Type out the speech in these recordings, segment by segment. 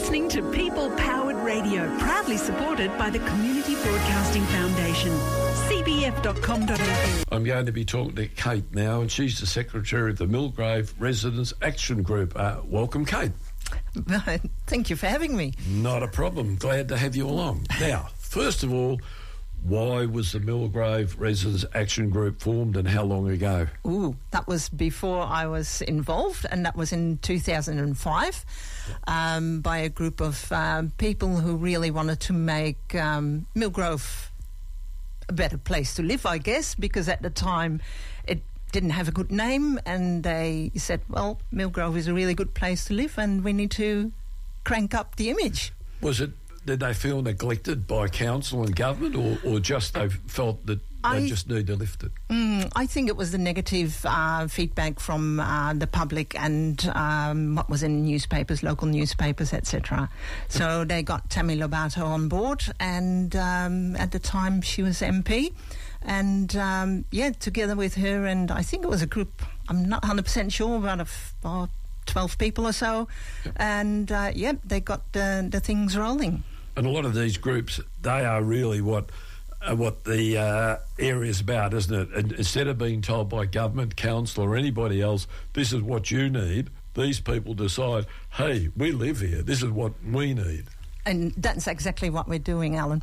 listening to People Powered Radio, proudly supported by the Community Broadcasting Foundation. cbf.com.au. I'm going to be talking to Kate now, and she's the Secretary of the Millgrave Residents Action Group. Welcome, Kate. Thank you for having me. Not a problem. Glad to have you along. Now, first of all, why was the Millgrave Residents Action Group formed and how long ago? Ooh, that was before I was involved, and that was in 2005 by a group of people who really wanted to make Millgrove a better place to live, I guess, because at the time it didn't have a good name, and they said, well, Millgrove is a really good place to live and we need to crank up the image. Did they feel neglected by council and government, or just they felt that they just need to lift it? I think it was the negative feedback from the public and what was in newspapers, local newspapers, etc. So they got Tammy Lobato on board, and at the time she was MP. And, together with her, and I think it was a group, I'm not 100% sure, about 12 people or so. Yep. And, they got the things rolling. And a lot of these groups, they are really what the area's about, isn't it? And instead of being told by government, council or anybody else, this is what you need, these people decide, hey, we live here, this is what we need. And that's exactly what we're doing, Alan.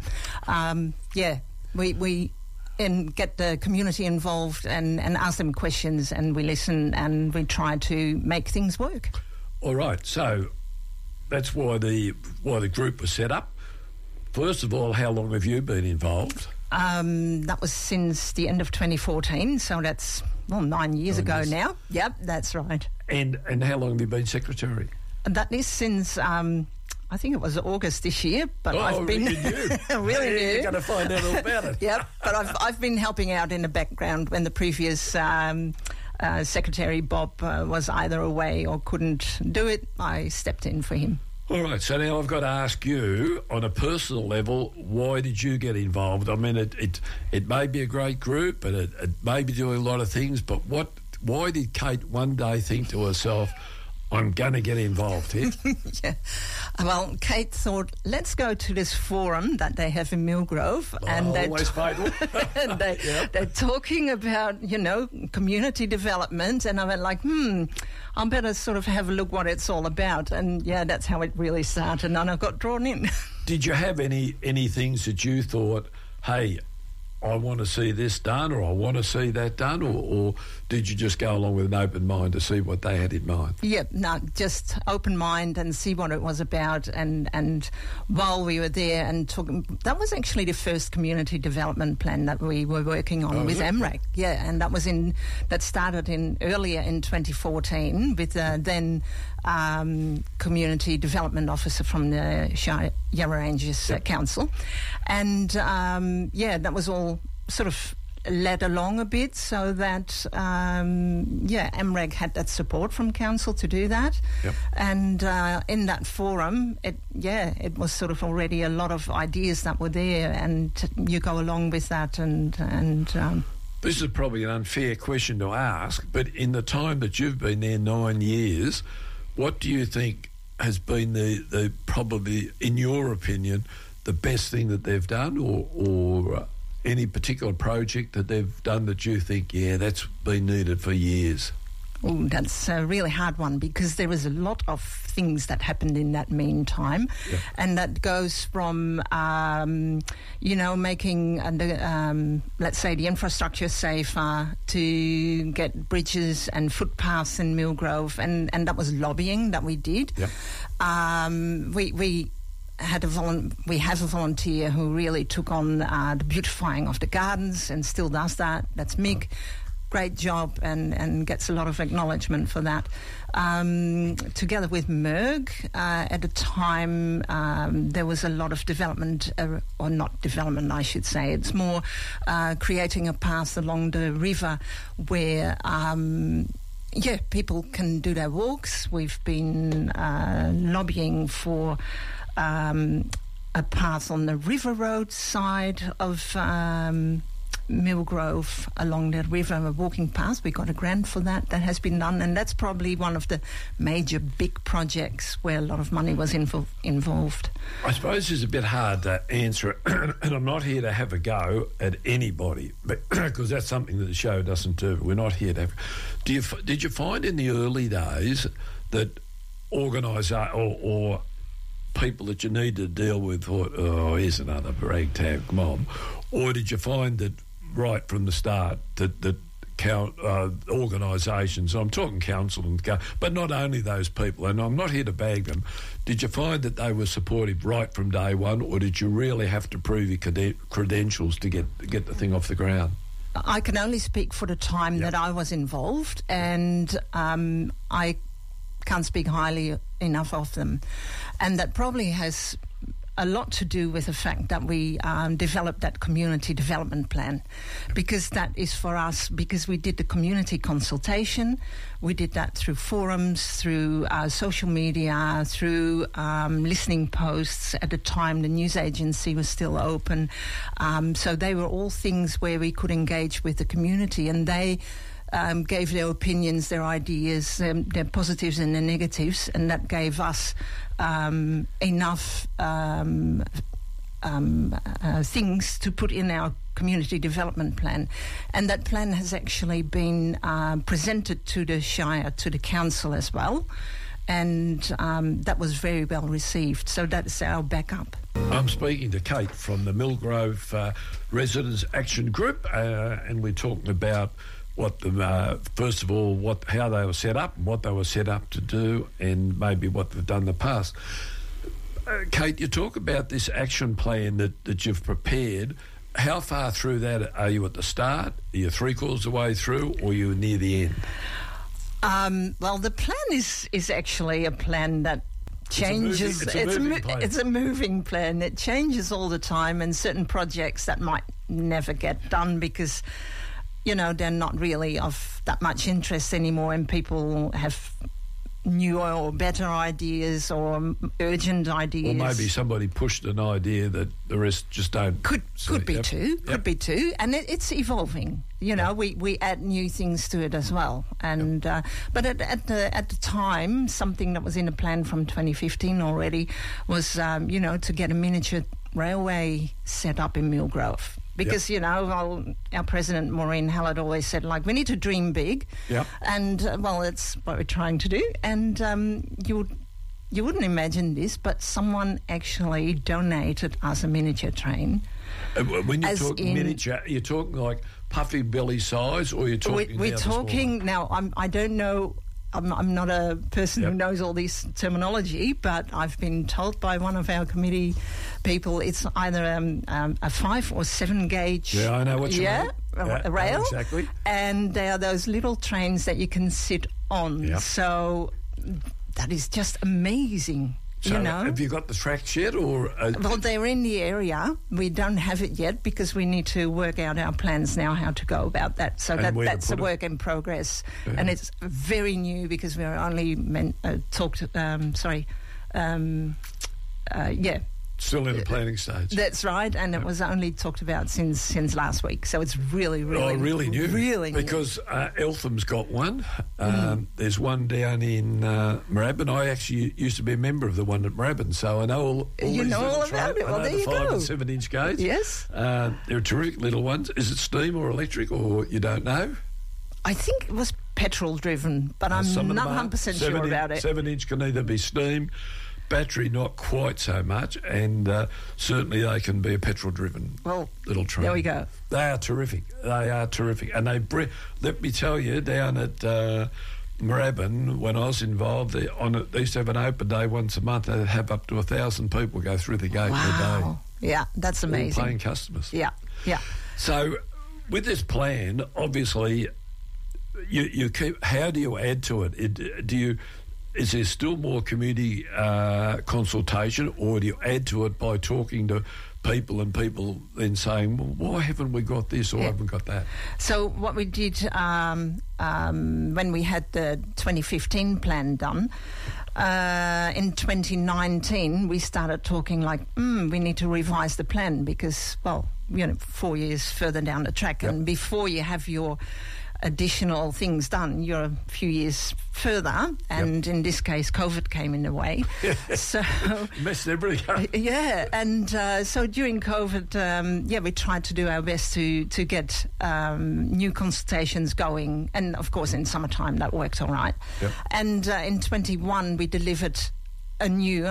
We get the community involved and ask them questions, and we listen and we try to make things work. All right, so that's why the group was set up. First of all, how long have you been involved? That was since the end of 2014, so that's 9 years ago now. Yep, that's right. And how long have you been secretary? That is since I think it was August this year, but I've been really new. You're going to find out all about it. Yep, but I've been helping out in the background when the previous secretary Bob was either away or couldn't do it. I stepped in for him. All right, so now I've got to ask you, on a personal level, why did you get involved? I mean, it may be a great group, and it may be doing a lot of things, but why did Kate one day think to herself, I'm going to get involved here? Yeah. Well, Kate thought, let's go to this forum that they have in Millgrove. And they're talking about, community development. And I went like, I better sort of have a look what it's all about. And, that's how it really started. And I got drawn in. Did you have any things that you thought, hey, I want to see this done, or I want to see that done, or did you just go along with an open mind to see what they had in mind? Yep, no, just open mind and see what it was about. And while we were there and talking, that was actually the first community development plan that we were working on with MREC. Yeah, and that started earlier in 2014 with then community development officer from the Yarra Ranges Council, and that was all sort of led along a bit so that MREG had that support from council to do that. Yep. And in that forum it was sort of already a lot of ideas that were there, and you go along with that and this is probably an unfair question to ask, but in the time that you've been there 9 years, what do you think has been the probably, in your opinion, the best thing that they've done, or any particular project that they've done that you think, that's been needed for years? Oh, that's a really hard one, because there was a lot of things that happened in that meantime. Yep. And that goes from, making, let's say, the infrastructure safer, to get bridges and footpaths in Millgrove, and that was lobbying that we did. Yep. We have a volunteer who really took on the beautifying of the gardens and still does that. That's Mick. Great job, and gets a lot of acknowledgement for that. Together with MERG, at the time, there was a lot of development, or not development, I should say. It's more creating a path along the river where people can do their walks. We've been lobbying for a path on the River Road side of Millgrove along the river, a walking path. We got a grant for that. That has been done, and that's probably one of the major big projects where a lot of money was involved. I suppose it's a bit hard to answer, and I'm not here to have a go at anybody, because that's something that the show doesn't do. We're not here to have... Did you find in the early days that or people that you need to deal with thought, oh, here's another ragtag mob? Or did you find that right from the start that organisations, I'm talking council and but not only those people, and I'm not here to bag them, did you find that they were supportive right from day one, or did you really have to prove your credentials to get the thing off the ground? I can only speak for the time that I was involved, and I can't speak highly enough of them. And that probably has a lot to do with the fact that we developed that community development plan, because that is for us, because we did the community consultation, we did that through forums, through social media, through listening posts. At the time, the news agency was still open. So they were all things where we could engage with the community, and they gave their opinions, their ideas, their positives and their negatives, and that gave us enough things to put in our community development plan. And that plan has actually been presented to the Shire, to the council as well, and that was very well received. So that's our backup. I'm speaking to Kate from the Millgrove Residents Action Group, and we're talking about first of all, how they were set up, and what they were set up to do, and maybe what they've done in the past. Kate, you talk about this action plan that you've prepared. How far through that are you at the start? Are you 3/4 of the way through, or are you near the end? Well, the plan is actually a plan that changes. It's a moving plan. It changes all the time, and certain projects that might never get done because, you know, they're not really of that much interest anymore, and people have newer or better ideas or urgent ideas. Or maybe somebody pushed an idea that the rest just don't. Could be too, and it's evolving. You know, we add new things to it as well. And but at the time, something that was in the plan from 2015 already was to get a miniature railway set up in Millgrove. Because, our president, Maureen Hallett, always said, we need to dream big. Yep. And, that's what we're trying to do. And you wouldn't imagine this, but someone actually donated us a miniature train. When you talk miniature, you're talking like puffy belly size, or you're talking... We're talking... Now, I don't know... I'm not a person who knows all this terminology, but I've been told by one of our committee people it's either a 5 or 7 gauge. Yeah, I know what you mean. A rail. Exactly. And they are those little trains that you can sit on. Yep. So that is just amazing. So have you got the tracks yet, or...? Well, they're in the area. We don't have it yet because we need to work out our plans now how to go about that. So that's a work in progress. Yeah. And it's very new because we're only Still in the planning stage. That's right, and it was only talked about since last week, so it's really new. Really new. Because Eltham's got one. There's one down in Moorabbin. I actually used to be a member of the one at Moorabbin, so I know all you know all about it. Well, there you go. 5 and 7 inch gauge. Yes. They're terrific little ones. Is it steam or electric, or you don't know? I think it was petrol driven, but I'm not 100% sure about it. 7 inch can either be steam, battery not quite so much, and certainly they can be a petrol-driven little train. There we go. They are terrific. And let me tell you, down at Moorabbin, when I was involved, they used to have an open day once a month. They'd have up to 1,000 people go through the gate a day. Yeah, that's amazing. All paying customers. Yeah. So with this plan, obviously, you keep. How do you add to it? is there still more community consultation, or do you add to it by talking to people and people then saying, well, why haven't we got this or haven't got that? So what we did when we had the 2015 plan done, in 2019 we started talking like, we need to revise the plan because, 4 years further down the track, and before you have your additional things done, you're a few years further, and in this case COVID came in the way. So messed everything up. Yeah, and so during COVID, we tried to do our best to get new consultations going, and of course in summertime that worked all right. And in 21 we delivered a new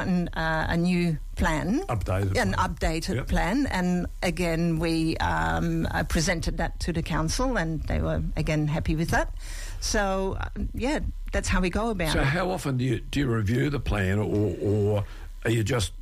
plan, updated plan, and again we presented that to the council, and they were again happy with that. So that's how we go about it. So how often do you review the plan, or are you just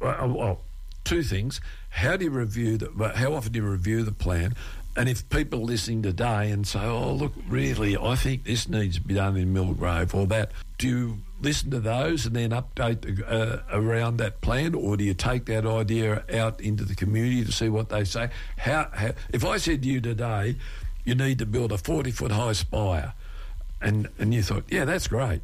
two things? How often do you review the plan? And if people are listening today and say, oh, look, really, I think this needs to be done in Millgrove or that, do you listen to those and then update around that plan, or do you take that idea out into the community to see what they say? How if I said to you today, you need to build a 40-foot high spire, and you thought, yeah, that's great.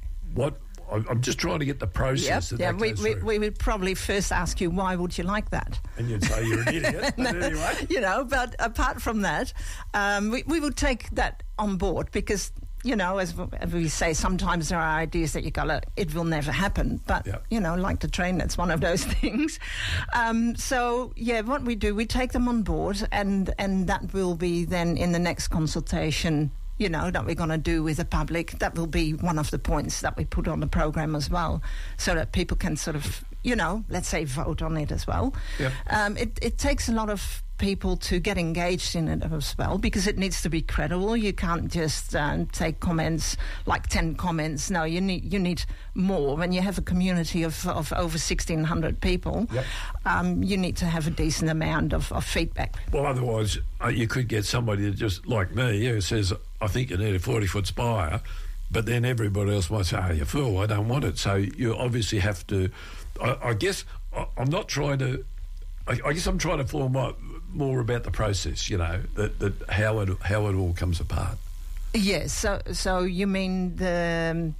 I'm just trying to get the process. We would probably first ask you, why would you like that? And you'd say you're an idiot. But anyway, But apart from that, we would take that on board because, as we say, sometimes there are ideas that you go, it will never happen. But, like the train, that's one of those things. What we do, we take them on board, and that will be then in the next consultation that we're going to do with the public. That will be one of the points that we put on the program as well, so that people can sort of, let's say, vote on it as well. It takes a lot of people to get engaged in it as well, because it needs to be credible. You can't just take comments, like 10 comments. No, you need more. When you have a community of over 1,600 people, you need to have a decent amount of feedback. Well, otherwise you could get somebody that just, like me, who says, I think you need a 40-foot spire, but then everybody else might say, oh, you fool, I don't want it. So you obviously have to, I guess I'm not trying to, I guess I'm trying to form more about the process, that how it all comes apart. Yes, so you mean the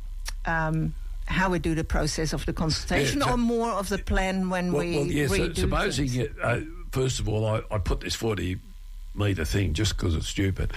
how we do the process of the consultation, or more of the plan when we redo supposing first of all, I put this 40-metre thing just because it's stupid.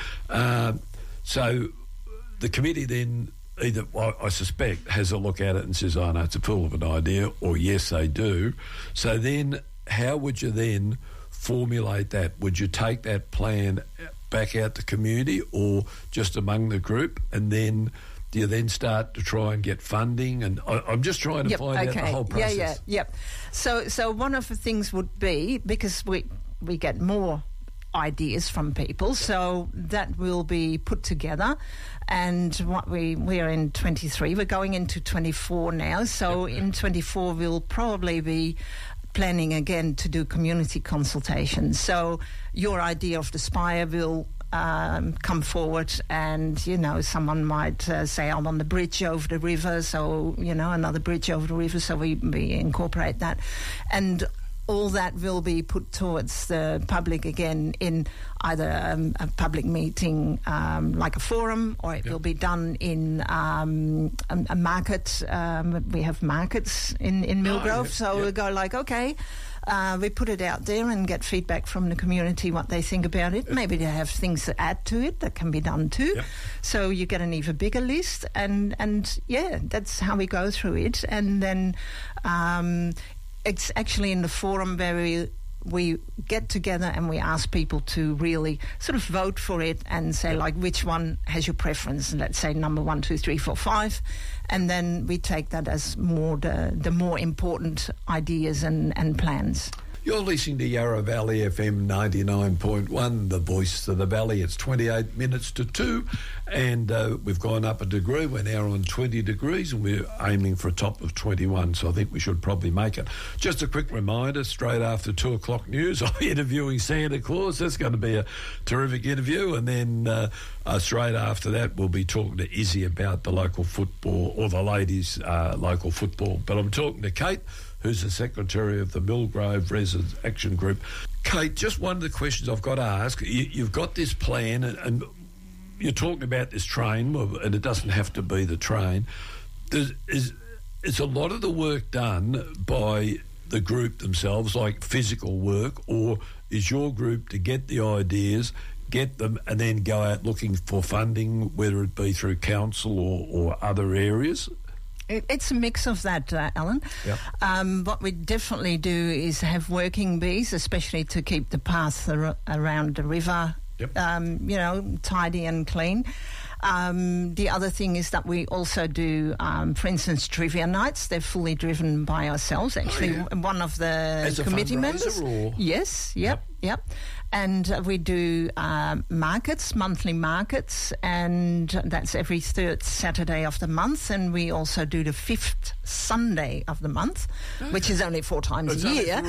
So the committee then either, I suspect, has a look at it and says, oh, no, it's a fool of an idea, or yes, they do. So then how would you then formulate that? Would you take that plan back out to community or just among the group, and then do you then start to try and get funding? And I'm just trying to find out the whole process. So one of the things would be, because we get more ideas from people, so that will be put together. And what we are in 23, we're going into 24 now, so in 24 we'll probably be planning again to do community consultations. So your idea of the spire will come forward, and someone might say, I'm on the bridge over the river, so another bridge over the river, so we incorporate that, and all that will be put towards the public again in either a public meeting like a forum, or it will be done in a market. We have markets in Millgrove, we go like, okay, we put it out there and get feedback from the community, what they think about it. Maybe they have things to add to it that can be done too. So you get an even bigger list, and that's how we go through it. And then it's actually in the forum where we get together and we ask people to really sort of vote for it and say, like, which one has your preference? Let's say number 1, 2, 3, 4, 5. And then we take that as more the more important ideas and plans. You're listening to Yarra Valley FM 99.1, the voice of the valley. It's 28 minutes to 2, and we've gone up a degree. We're now on 20 degrees, and we're aiming for a top of 21, so I think we should probably make it. Just a quick reminder, straight after 2 o'clock news, I'm interviewing Santa Claus. That's going to be a terrific interview, and then straight after that, we'll be talking to Izzy about the local football, or the ladies' local football. But I'm talking to Kate, who's the secretary of the Millgrove Residents Action Group. Kate, just one of the questions I've got to ask. You've got this plan, and you're talking about this train, and it doesn't have to be the train. Is a lot of the work done by the group themselves, like physical work, or is your group to get the ideas, get them, and then go out looking for funding, whether it be through council or other areas? It's a mix of that, Alan. Yep. What we definitely do is have working bees, especially to keep the path around the river, Yep. Tidy and clean. The other thing is that we also do, for instance, trivia nights. They're fully driven by ourselves. Actually, one of the As a committee fundraiser, members. or? Yes, yep. And we do markets, monthly markets, and that's every third Saturday of the month. And we also do the fifth Sunday of the month, which is only 4 times a year.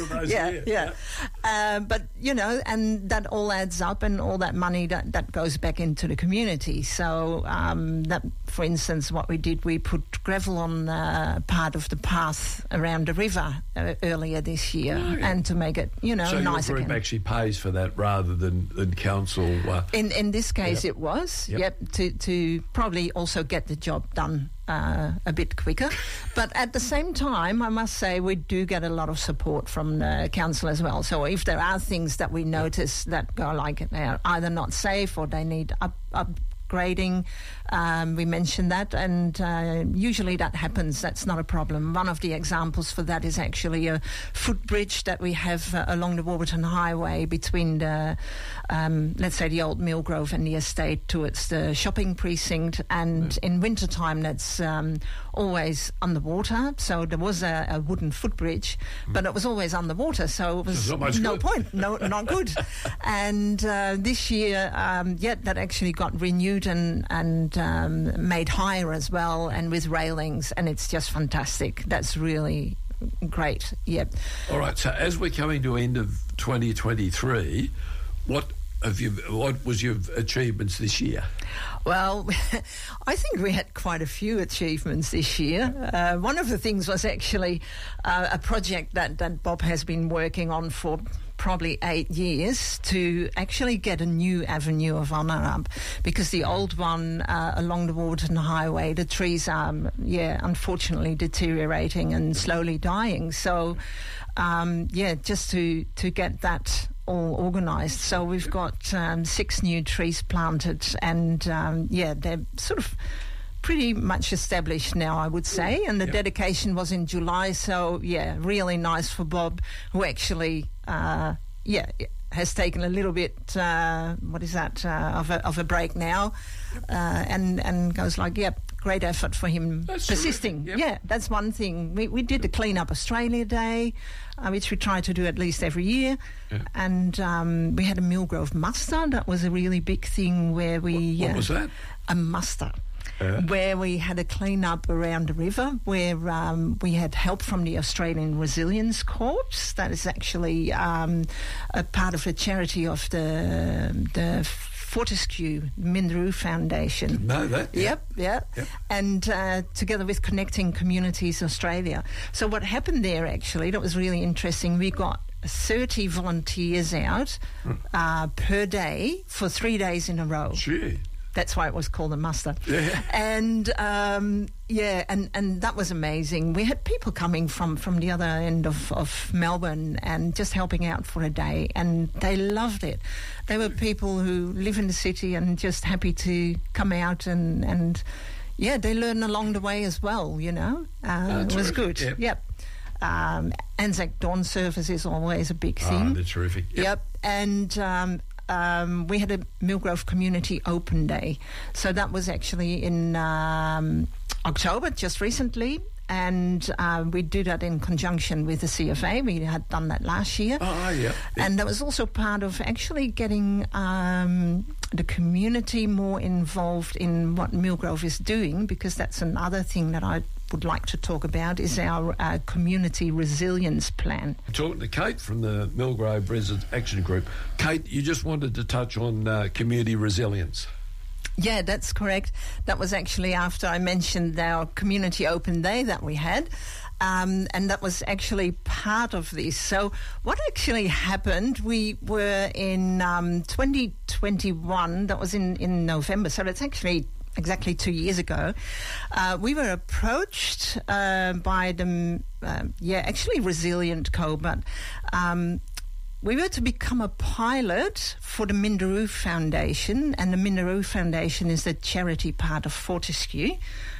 But, and that all adds up, and all that money that goes back into the community. So that, for instance, what we did, we put gravel on part of the path around the river earlier this year, and to make it, so nice your group again. actually pays for that rather than council. In this case, it was to probably also get the job done a bit quicker. But at the same time, I must say we do get a lot of support from the council as well. So if there are things that we notice that go like they're either not safe or they need upgrading, we mention that, and usually that happens. That's not a problem. One of the examples for that is actually a footbridge that we have along the Warburton Highway between the, let's say, the old Millgrove and the estate towards the shopping precinct, and in wintertime that's always underwater. So there was a wooden footbridge, but it was always underwater, so it was no point, not good. And this year, that actually got renewed and made higher as well, and with railings, and it's just fantastic. That's really great. Yep. All right. So as we're coming to end of 2023, what was your achievements this year? Well, I think we had quite a few achievements this year. One of the things was actually a project that Bob has been working on for probably 8 years, to actually get a new avenue of honour up, because the old one along the Warburton Highway, the trees are, unfortunately deteriorating and slowly dying. So, just to get that all organised. So we've got 6 new trees planted, and they're sort of pretty much established now, I would say, and the dedication was in July, so really nice for Bob, who actually has taken a little bit of a break now, and goes like, great effort for him. That's persisting. That's one thing. We did the Clean Up Australia Day, which we try to do at least every year, and we had a Millgrove muster. That was a really big thing where we what was that? A muster. Where we had a clean up around the river, where we had help from the Australian Resilience Corps. That is actually a part of a charity of the Fortescue Minderoo Foundation. Didn't know that. Yep. And together with Connecting Communities Australia. So what happened there, actually, that was really interesting. We got 30 volunteers out per day for 3 days in a row. Gee. That's why it was called a muster. Yeah. And and that was amazing. We had people coming from the other end of Melbourne and just helping out for a day, and they loved it. They were people who live in the city and just happy to come out and they learn along the way as well, It was good. Yep. Anzac Dawn Service is always a big thing. They're terrific. Yep. And we had a Millgrove Community Open Day. So that was actually in October, just recently. and we do that in conjunction with the CFA. We had done that last year. Oh, yeah. And that was also part of actually getting the community more involved in what Millgrove is doing, because that's another thing that I would like to talk about is our community resilience plan. Talking to Kate from the Millgrove Residents Action Group. Kate, you just wanted to touch on community resilience. Yeah, that's correct. That was actually after I mentioned our community open day that we had. And that was actually part of this. So what actually happened, we were in 2021, that was in November, so that's actually exactly 2 years ago. We were approached by the, actually Resilient Co, but we were to become a pilot for the Minderoo Foundation, and the Minderoo Foundation is the charity part of Fortescue.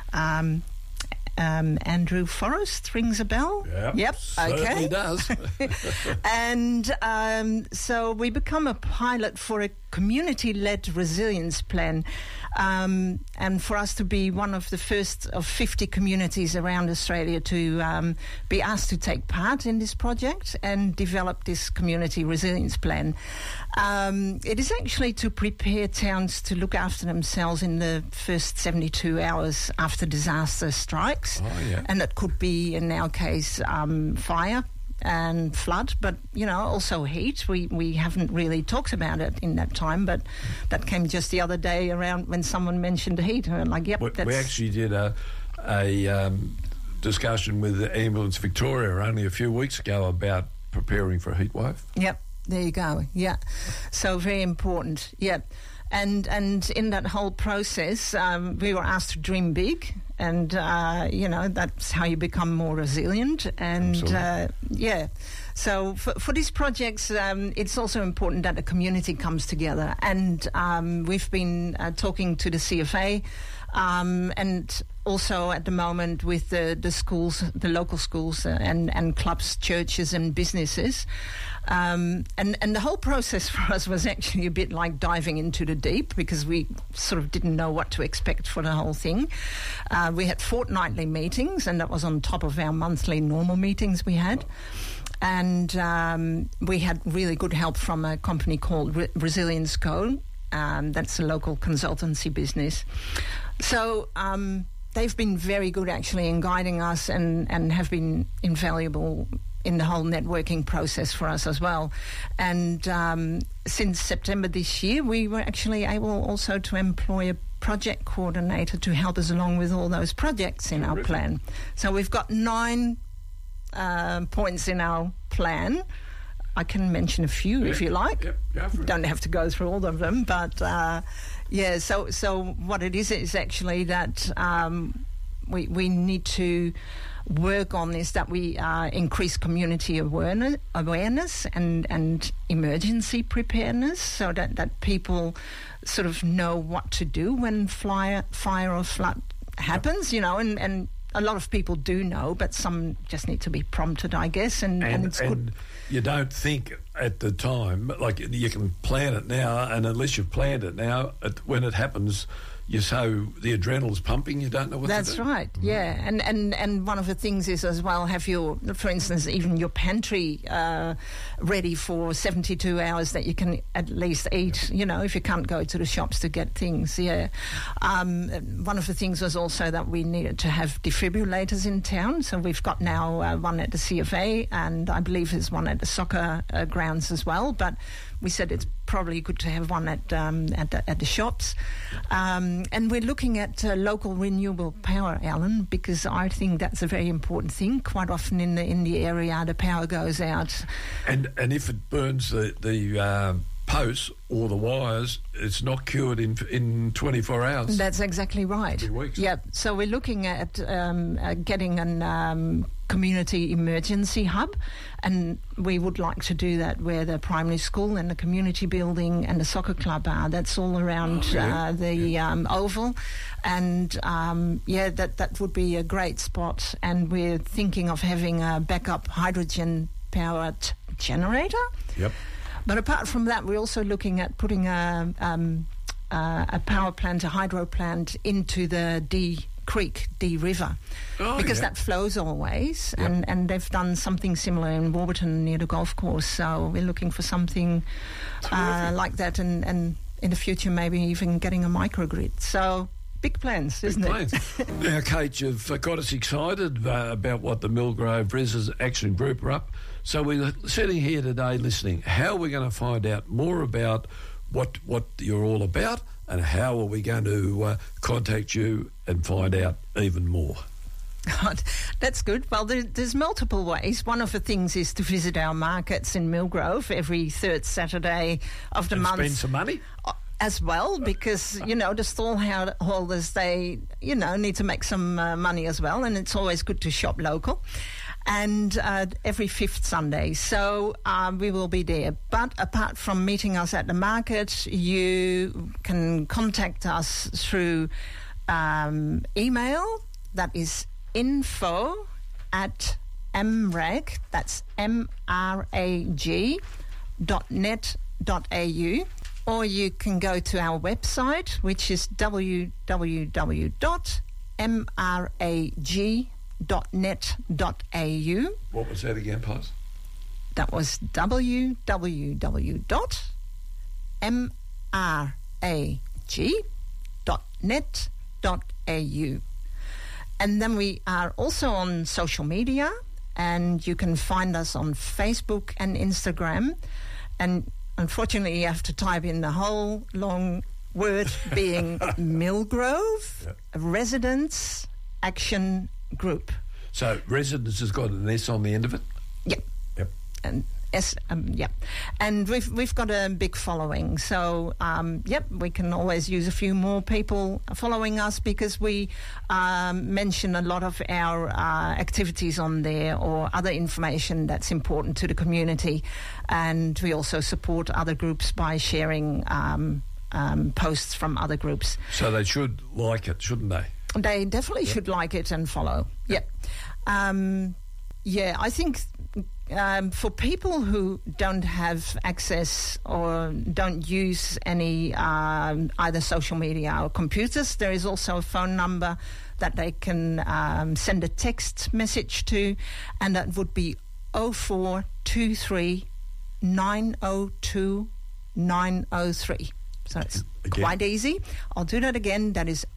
Andrew Forrest rings a bell? Yep, certainly does. And so we become a pilot for a community-led resilience plan, and for us to be one of the first of 50 communities around Australia to be asked to take part in this project and develop this community resilience plan. It is actually to prepare towns to look after themselves in the first 72 hours after disaster strikes. Oh, yeah. And it could be, in our case, fire and flood, but, you know, also heat. We haven't really talked about it in that time, but that came just the other day around when someone mentioned heat. And I'm like, yep, that's... We actually did a discussion with Ambulance Victoria only a few weeks ago about preparing for a heat wave. Yep, there you go, yeah. So very important, yeah. And in that whole process, we were asked to dream big, and, you know, that's how you become more resilient. And, so for these projects, it's also important that the community comes together. And we've been talking to the CFA, and also at the moment with the schools, the local schools and clubs, churches and businesses. And the whole process for us was actually a bit like diving into the deep, because we sort of didn't know what to expect for the whole thing. We had fortnightly meetings, and that was on top of our monthly normal meetings we had. And we had really good help from a company called Resilience Co. That's a local consultancy business. So they've been very good actually in guiding us and have been invaluable in the whole networking process for us as well. And since September this year, we were actually able also to employ a project coordinator to help us along with all those projects in our plan. So we've got 9 points in our plan. I can mention a few if you like. Yep, don't have to go through all of them, but so what it is actually that we need to work on this, that we increase community awareness and emergency preparedness, so that people sort of know what to do when fire or flood happens, you know, and a lot of people do know, but some just need to be prompted, I guess, and it's good. And you don't think at the time, like you can plan it now, and unless you've planned it now, when it happens, you're so the adrenaline's pumping, you don't know what to do. That's right, yeah. And one of the things is as well, have your, for instance, even your pantry ready for 72 hours that you can at least eat, you know, if you can't go to the shops to get things, yeah. One of the things was also that we needed to have defibrillators in town, so we've got now one at the CFA, and I believe there's one at the soccer grounds as well, but we said it's probably good to have one at the shops. And we're looking at local renewable power, Alan, because I think that's a very important thing. Quite often in the area, the power goes out. And if it burns the posts or the wires, it's not cured in 24 hours. That's exactly right. 3 weeks. Yep. So we're looking at getting an community emergency hub, and we would like to do that where the primary school and the community building and the soccer club are. That's all around the Oval, and that would be a great spot. And we're thinking of having a backup hydrogen powered generator. Yep. But apart from that, we're also looking at putting a power plant, a hydro plant, into the Creek, Dee River, because that flows always, and they've done something similar in Warburton near the golf course. So we're looking for something like that, and in the future maybe even getting a microgrid. So big plans, isn't it? Now, Kate, you've got us excited about what the Millgrove Residents Action Group are up. So we're sitting here today listening. How are we going to find out more about what you're all about, and how are we going to contact you and find out even more? God, that's good. Well, there's multiple ways. One of the things is to visit our markets in Millgrove every third Saturday of the month. Spend some money? As well, because, the stallholders, they, need to make some money as well, and it's always good to shop local. And every fifth Sunday. So we will be there. But apart from meeting us at the market, you can contact us through email. That is info@mrag, that's MRAG.net.au. Or you can go to our website, which is www.mrag.net.au. What was that again, please? That was www.mrag.net.au. And then we are also on social media, and you can find us on Facebook and Instagram. And unfortunately, you have to type in the whole long word being Millgrove Residents Action Group. So Residents has got an S on the end of it? Yep. And and we've got a big following, so we can always use a few more people following us, because we mention a lot of our activities on there, or other information that's important to the community, and we also support other groups by sharing posts from other groups. So they should like it, shouldn't they? They definitely should like it and follow. Yep. I think for people who don't have access or don't use any either social media or computers, there is also a phone number that they can send a text message to, and that would be 0423 902 903. So it's quite easy. I'll do that again. That is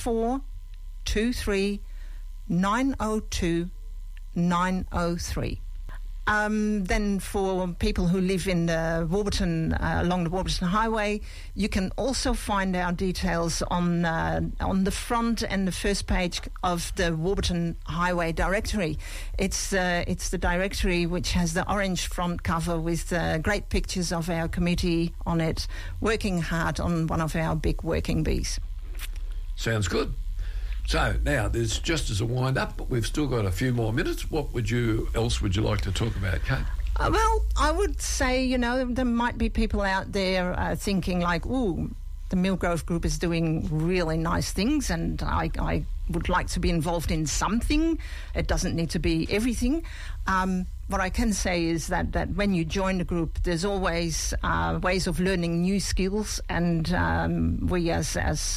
0423 902 903. Then for people who live in the Warburton, along the Warburton Highway, you can also find our details on the front and the first page of the Warburton Highway directory. It's the directory which has the orange front cover with great pictures of our committee on it, working hard on one of our big working bees. Sounds good. So now, there's just as a wind-up, but we've still got a few more minutes. What else would you like to talk about, Kate? Well, I would say, there might be people out there thinking like, ooh, the Millgrove Group is doing really nice things, and I would like to be involved in something. It doesn't need to be everything. What I can say is that when you join the group, there's always ways of learning new skills, and we as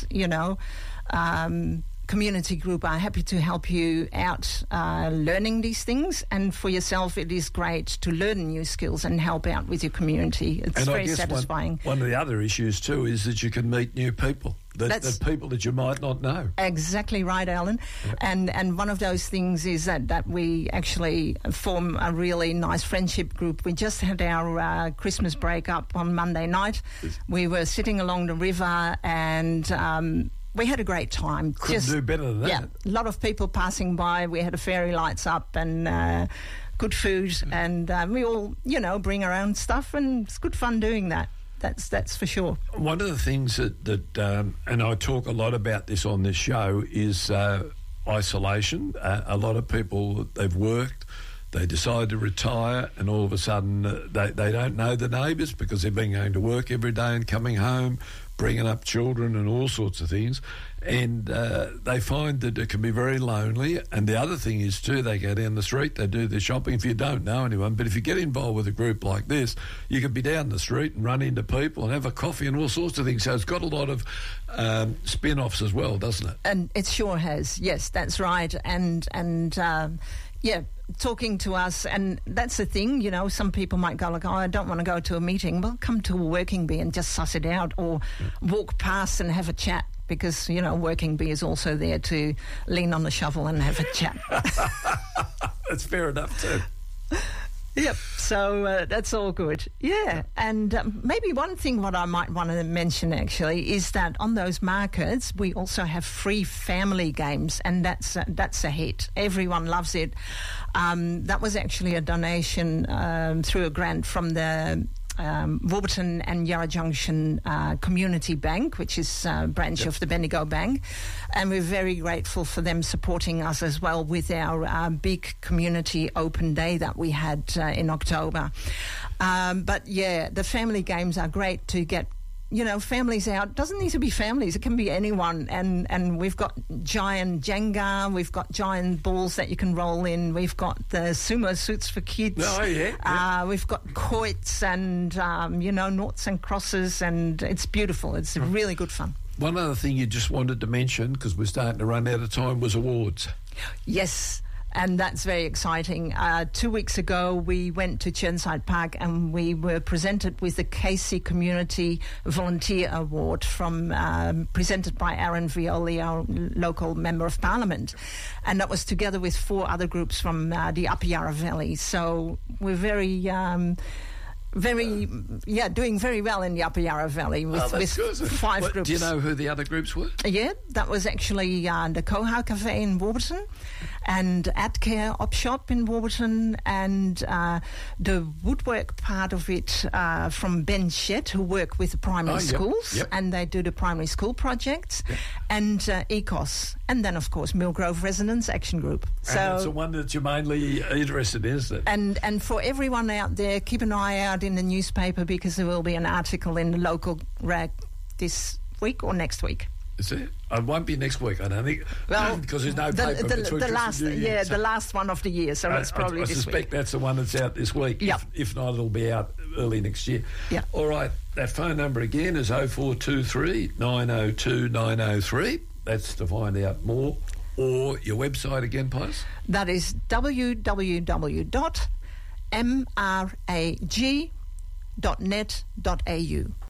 community group are happy to help you out learning these things, and for yourself it is great to learn new skills and help out with your community. It's very satisfying. One of the other issues too is that you can meet new people, the people that you might not know. Exactly right, Alan. Yep. And one of those things is that we actually form a really nice friendship group. We just had our Christmas break up on Monday night. Yes. We were sitting along the river, and we had a great time. Couldn't do better than that. Yeah, a lot of people passing by. We had the fairy lights up and good food, and we all, bring our own stuff, and it's good fun doing that. That's for sure. One of the things that and I talk a lot about this on this show, is isolation. A lot of people, they've worked, they decide to retire, and all of a sudden they don't know the neighbours because they've been going to work every day and coming home, bringing up children and all sorts of things, and they find that it can be very lonely. And the other thing is too, they go down the street, they do their shopping. If you don't know anyone, but if you get involved with a group like this, you can be down the street and run into people and have a coffee and all sorts of things. So it's got a lot of spin-offs as well, doesn't it? And it sure has. Yes, that's right. And yeah, talking to us, and that's the thing, you know, some people might go like, oh, I don't want to go to a meeting. Well, come to a working bee and just suss it out, or walk past and have a chat, because, you know, working bee is also there to lean on the shovel and have a chat. That's fair enough too. Yep, so that's all good. Yeah, and maybe one thing what I might want to mention actually is that on those markets we also have free family games, and that's a hit. Everyone loves it. That was actually a donation through a grant from the Warburton and Yarra Junction Community Bank, which is a branch of the Bendigo Bank, and we're very grateful for them supporting us as well with our big community open day that we had in October. But yeah, the family games are great to get, you know, families out. Doesn't need to be families, it can be anyone. And we've got giant Jenga, we've got giant balls that you can roll in, we've got the sumo suits for kids. Oh, yeah. We've got quoits and, you know, noughts and crosses, and it's beautiful. It's really good fun. One other thing you just wanted to mention, because we're starting to run out of time, was awards. Yes. And that's very exciting. 2 weeks ago, we went to Chirnside Park and we were presented with the Casey Community Volunteer Award presented by Aaron Violi, our local Member of Parliament. And that was together with 4 other groups from the Upper Yarra Valley. So we're doing very well in the Upper Yarra Valley with 5 groups. Do you know who the other groups were? Yeah, that was actually the Koha Cafe in Warburton, and AdCare Op Shop in Warburton, and the woodwork part of it from Ben Shett, who work with the primary schools, and they do the primary school projects, and ECOS, and then of course Millgrove Residents Action Group. So that's the one that you're mainly interested in, isn't it? And for everyone out there, keep an eye out in the newspaper, because there will be an article in the local rag this week or next week. Is it? It won't be next week, I don't think. Well, because there's no paper between the last, the last one of the year, so it's probably this week. I suspect that's the one that's out this week. Yep. If not, it'll be out early next year. Yeah. All right, that phone number again is 0423 902 903. That's to find out more. Or your website again, please? That is www.mrag.net.au.